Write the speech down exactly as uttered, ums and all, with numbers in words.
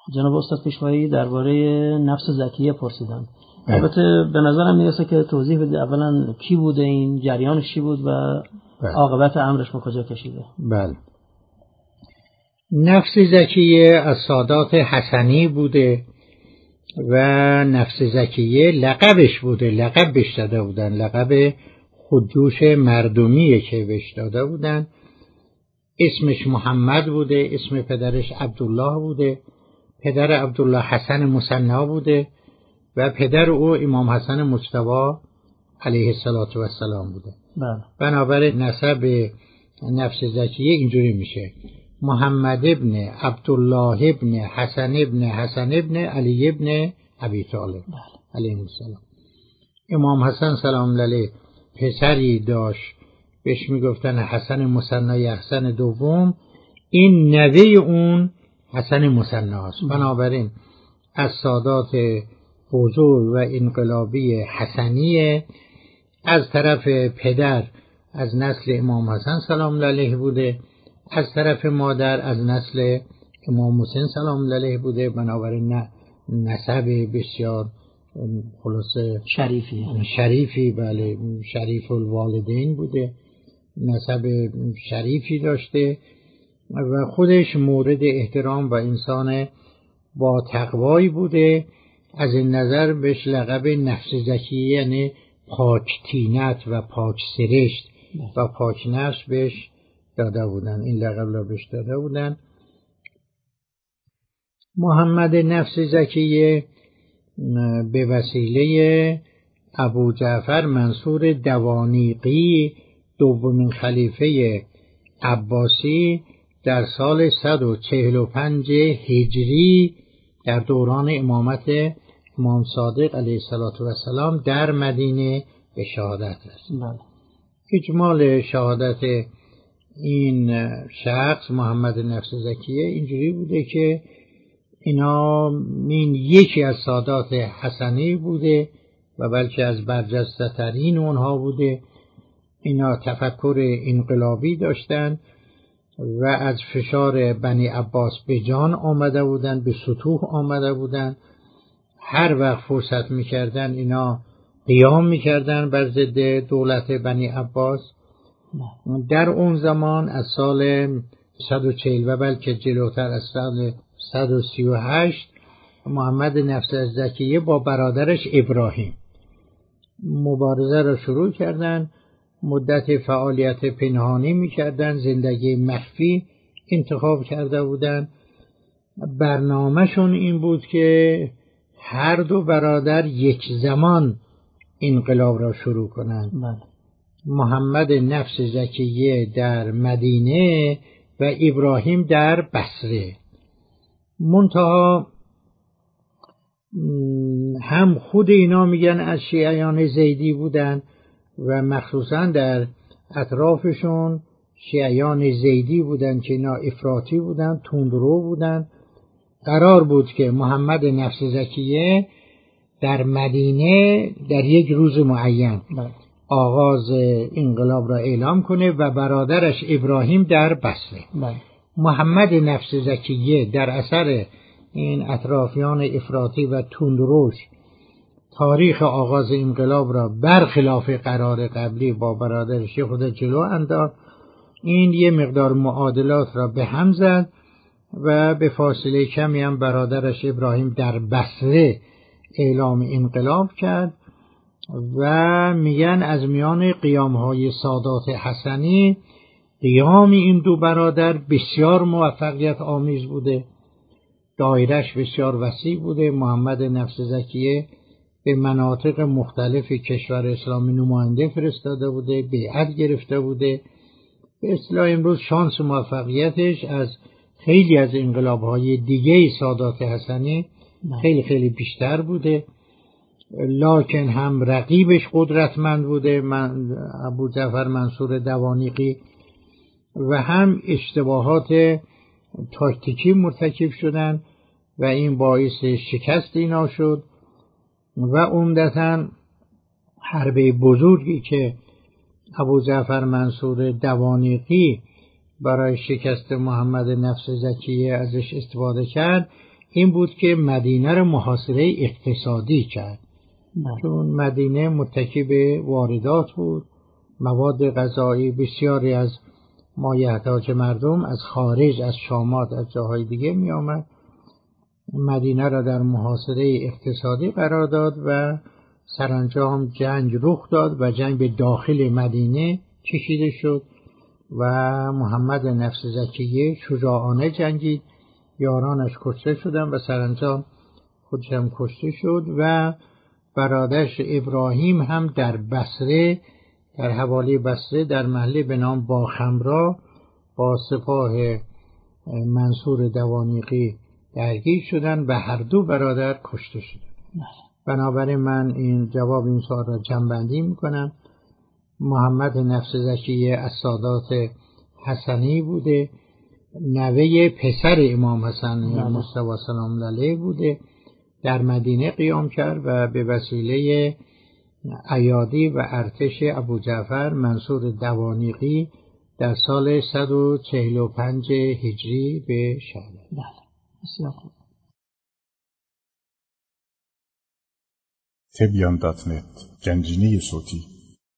جناب استاد پیشوایی درباره نفس زکیه پرسیدن. البته به نظرم میرسه که توضیح بده اولا کی بوده، این جریانش چی بود و عاقبت امرش به کجا کشیده. بله. نفس زکیه از سادات حسنی بوده و نفس زکیه لقبش بوده، لقب بهش داده بودن، لقب خودجوش مردمیه که بهش داده بودن. اسمش محمد بوده، اسم پدرش عبدالله بوده، پدر عبدالله حسن مثنا بوده و پدر او امام حسن مجتبی علیه السلام بوده. بله. بنابراین نسب نفس زکیه اینجوری میشه: محمد ابن عبدالله ابن حسن ابن حسن ابن علی ابن ابی طالب علیه السلام. امام حسن سلام علیه پسری داشت بهش میگفتن حسن مثنای حسن دوم، این نوه اون حسن مثنا است. بنابراین از سادات بزرگ و انقلابی حسنیه. از طرف پدر از نسل امام حسن سلام علیه بوده، از طرف مادر از نسل امام حسین سلام علیه بوده. بنابراین نسب بسیار خلاصه شریفی شریفی بله شریف الوالدین بوده، نسب شریفی داشته و خودش مورد احترام و انسان با تقوایی بوده. از این نظر بهش لقب نفس زکیه یعنی پاک تینت و پاک سرشت و پاک نفس بهش داده بودن، این لقب را بهش داده بودن. محمد نفس زکیه به وسیله ابو جعفر منصور دوانیقی دومین خلیفه عباسی در سال صد و چهل و پنج هجری در دوران امامت امام صادق علیه السلام در مدینه به شهادت رسید. اجمال شهادت این شخص محمد نفس زکیه اینجوری بوده که اینا این یکی از سادات حسنی بوده و بلکه از برجسته ترین اونها بوده. اینا تفکر انقلابی داشتن و از فشار بنی عباس به جان آمده بودن، به سطوح آمده بودن. هر وقت فرصت میکردن اینا قیام میکردن بر ضد دولت بنی عباس. در اون زمان از سال صد و چهل و بلکه جلوتر از سال صد و سی و هشت محمد نفس زکیه با برادرش ابراهیم مبارزه را شروع کردن. مدت فعالیت پنهانی میکردن، زندگی مخفی انتخاب کرده بودن. برنامهشون این بود که هر دو برادر یک زمان انقلاب را شروع کنند. محمد نفس زکیه در مدینه و ابراهیم در بصره. منتها هم خود اینا میگن از شیعیان زیدی بودن و مخصوصا در اطرافشون شیعیان زیدی بودن که اینا افراطی بودن، تندرو بودن. قرار بود که محمد نفس زکیه در مدینه در یک روز معین آغاز انقلاب را اعلام کنه و برادرش ابراهیم در بصره. محمد نفس زکیه در اثر این اطرافیان افراطی و تندروش تاریخ آغاز انقلاب را برخلاف قرار قبلی با برادرش خود جلو انداخت. این یه مقدار معادلات را به هم زد و به فاصله کمی هم برادرش ابراهیم در بصره اعلام انقلاب کرد و میگن از میان قیام‌های سادات حسنی قیام این دو برادر بسیار موفقیت آمیز بوده، دایرش بسیار وسیع بوده. محمد نفس زکیه به مناطق مختلف کشور اسلامی نماینده فرستاده بوده، بیعت گرفته بوده. به اصطلاح امروز شانس موفقیتش از خیلی از انقلاب‌های دیگه سادات حسنی خیلی خیلی بیشتر بوده، لکن هم رقیبش قدرتمند بوده من ابو جعفر منصور دوانیقی و هم اشتباهات تاکتیکی مرتکب شدن و این باعث شکست اینا شد و عمدتاً حربه بزرگی که ابو جعفر منصور دوانیقی برای شکست محمد نفس زکیه ازش استفاده کرد، این بود که مدینه رو محاصره اقتصادی کرد. بله. چون مدینه متکی به واردات بود، مواد غذایی بسیاری از مایحتاج مردم از خارج، از شامات، از جاهای دیگه می آمد. مدینه را در محاصره اقتصادی قرار داد و سرانجام جنگ رخ داد و جنگ به داخل مدینه کشیده شد و محمد نفس زکیه شجاعانه جنگید، یارانش کشته شدند و سرانجام خودش هم کشته شد و برادرش ابراهیم هم در بصره، در حوالی بصره در محله به نام باخمرا با سپاه منصور دوانیقی درگیر شدند و هر دو برادر کشته شدند. بنابراین من این جواب این سوال را جمع‌بندی میکنم. محمد نفس زکیه از سادات حسنی بوده، نوه پسر امام حسن مصطفی سلام الله علیه بوده، در مدینه قیام کرد و به وسیله ایادی و ارتش ابو جعفر منصور دوانیقی در سال صد و چهل و پنج هجری به شهادت. بله، بسیار خوب. تبیان دات نت گنجینه صوتی